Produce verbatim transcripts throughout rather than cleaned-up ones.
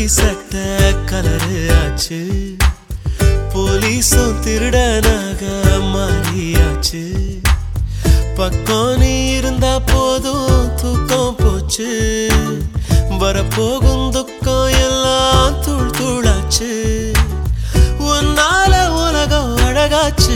காக்கி சட்டை கலரு ஆச்சு. போலீஸும் திருடனாக மாறியாச்சு. பக்கம் நீ இருந்தா போதும் தூக்கம் போச்சு. வரப்போகும் துக்கம் எல்லாம் தூள் தூளாச்சு. உன்னால உலகம் அழகாச்சு.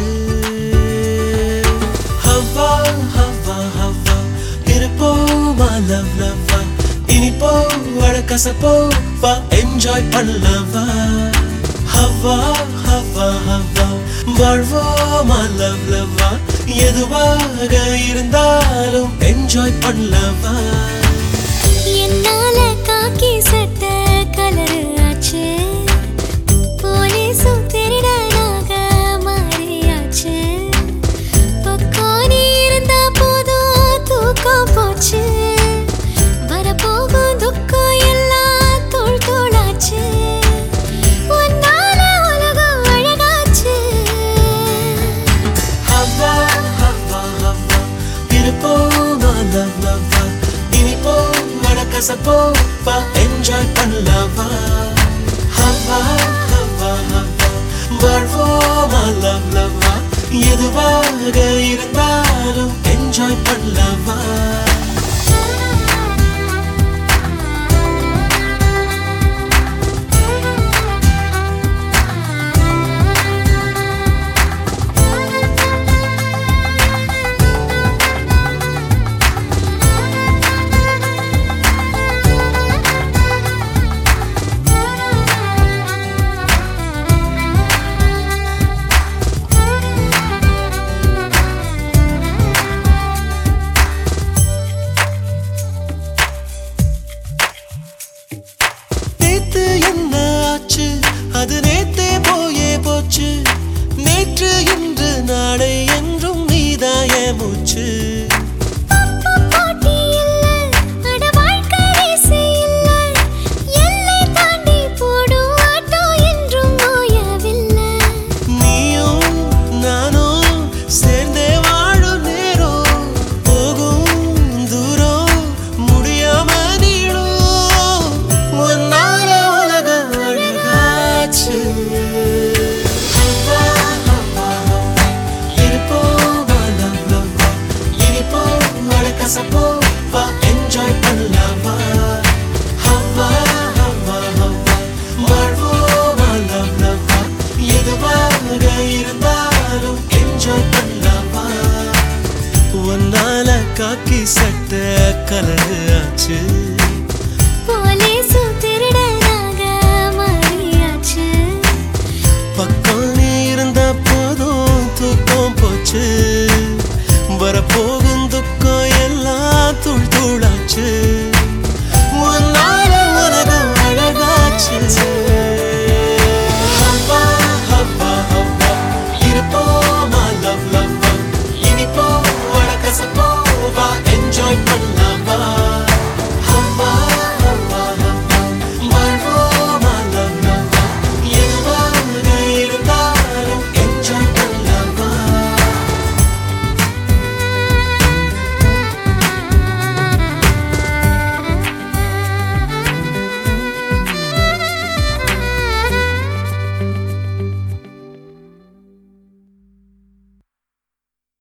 ஹவ்வா ஹவ்வா ஹவ்வா இருப்போமா லவ் லவ்வா. இனிப்போ அழகசப்போ வா என்ஜாய் பண்ணலவா. ஹவ்வா ஹவ்வா ஹவ்வா வாழ்வோமா லவ் லவ்வா. எதுவாக இருந்தாலும் என்ஜாய் பண்ணலவா. என்னால காக்கி சட்டை கலரு ஆச்சு. போலீஸும் திருடனாக மாறியாச்சு. பக்கம் நீ இருந்தா போதும் தூக்கம் போச்சு. வரப்போகும் துக்கம் எல்லாம் தூள் தூளாச்சு. உன்னால உலகம் அழகாச்சு. ஹவ்வா ஹவ்வா ஹவ்வா இருப்போமா லவ் லவ்வா. இனிப்போ அழகசப்போ வா என்ஜாய் பண்ணலவா. ஹவ்வா ஹவ்வா ஹவ்வா வாழ்வோமா லவ் லவ்வா. எதுவாக இருந்தாலும் என்ஜாய் பண்ணலவா. அது நேத்தே போயே போச்சு. நேற்று இன்று நாளை என்றும் நீதாய மூச்சு. நீயும் நானும் சேர்ந்தே வாழும் நேரம் போகும் தூரம் முடியாம நீடும். ஒன்னால உலகம் அழகாச்சு. என்ஜாய் பண்ணலவா. ஹவ்வா ஹவ்வா ஹவ்வா வாழ்வோமா லவ் லவ்வா. எதுவாக இருந்தாலும் என்ஜாய் பண்ணலவா. உன்னால காக்கி சட்டை கலரு ஆச்சு. போலீஸும் திருடனாக மாறியாச்சு. பக்கம் நீ இருந்தா போதும் தூக்கம் போச்சு. வரப்போகும் துக்கம் எல்லாம் தூள் தூளாச்சு.